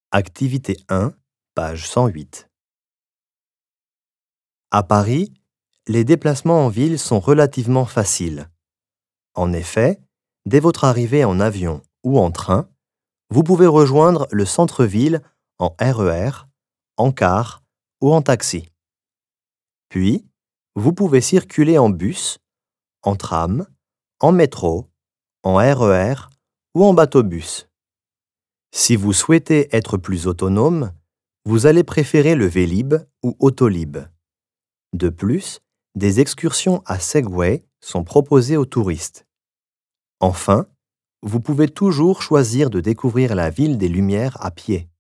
Activité 1, page 108. À Paris, les déplacements en ville sont relativement faciles. En effet, dès votre arrivée en avion ou en train, vous pouvez rejoindre le centre-ville en RER, en car ou en taxi. Puis, vous pouvez circuler en bus, en tram, en métro, en RER ou en bateau-bus. Si vous souhaitez être plus autonome, vous allez préférer le Vélib ou Autolib. De plus, des excursions à Segway sont proposées aux touristes. Enfin, vous pouvez toujours choisir de découvrir la ville des Lumières à pied.